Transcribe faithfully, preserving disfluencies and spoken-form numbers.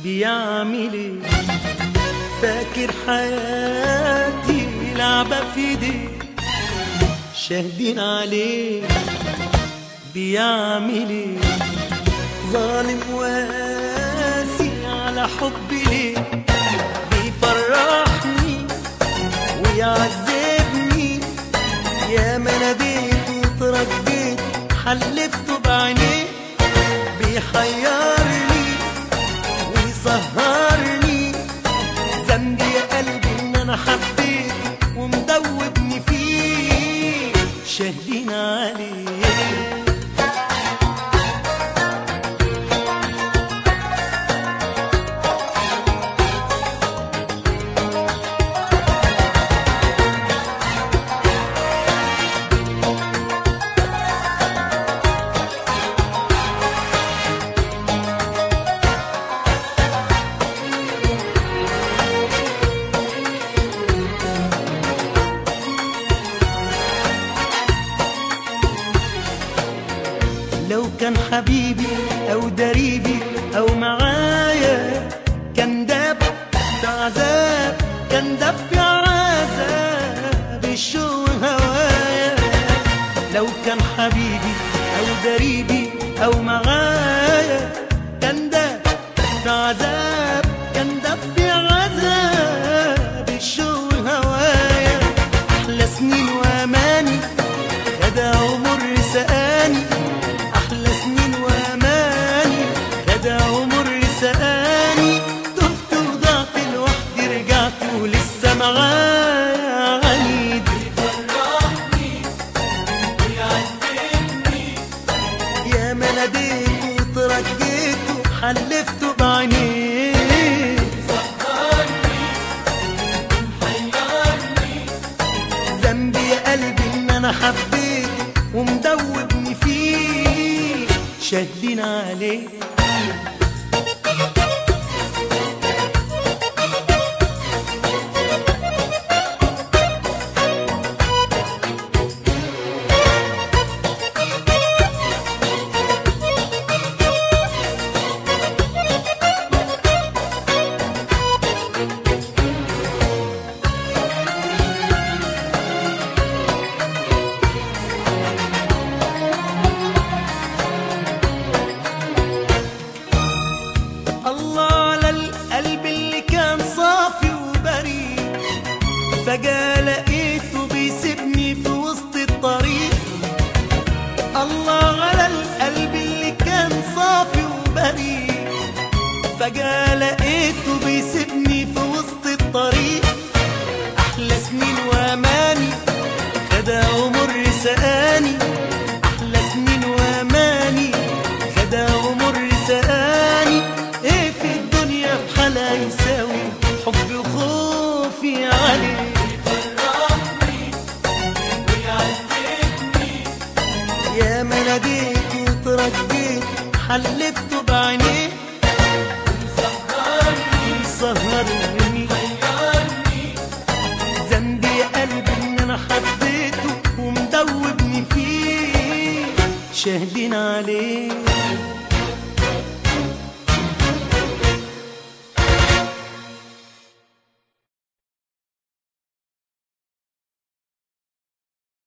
بيعمل ايه؟ فاكر حياتي لعبة في ايديه، شاهدين عليه بيعمل ايه؟ ظالم وقاسي على حبي ليه، بيفرحني ويعذبني، يا ما ناديت وترجيت حلفته بعينيه، بيحيرني ويسهرني، ذنبي يا قلبي ان انا حبيت ومدوبني فيه، شاهدين عليه. لو كان حبيبي أو دريبي أو معايا، كان داب في عذاب، كان داب في عذاب الشوق هوايا. لو كان حبيبي أو دريبي أو معايا، كان داب في عذاب، كان داب في عذاب الشوق هوايا. أحلى سنين وأماني خدها عمر سقاني، أحلى سنين وأماني خدها عمر سقاني، تهت وضعت لوحدي رجعت ولسه معايا عنيد، بيفرحني ويعذبني، يا ما ناديت وترجيت وحلفته بعينيه، سهرني ومحيرني، ذنبي يا قلبي إن أنا حبيت ومدوبني فيه، شاهدين عليه. فجأة لقيته بيسيبني في وسط الطريق، الله على القلب اللي كان صافي وبريء، فجأة لقيته بيسيبني في وسط الطريق، أحلى سنين وأماني خدها عمر سقاني، أحلى سنين وأماني خدها عمر سقاني، إيه في الدنيا بحالها يساوي حبي وخوفي عليه، يا ما ناديت وترجيت حلفته بعينيه، سهرني سهرني حيرني، ذنبي يا قلبي ان انا حبيته ومدوبني فيه، شاهدين عليه.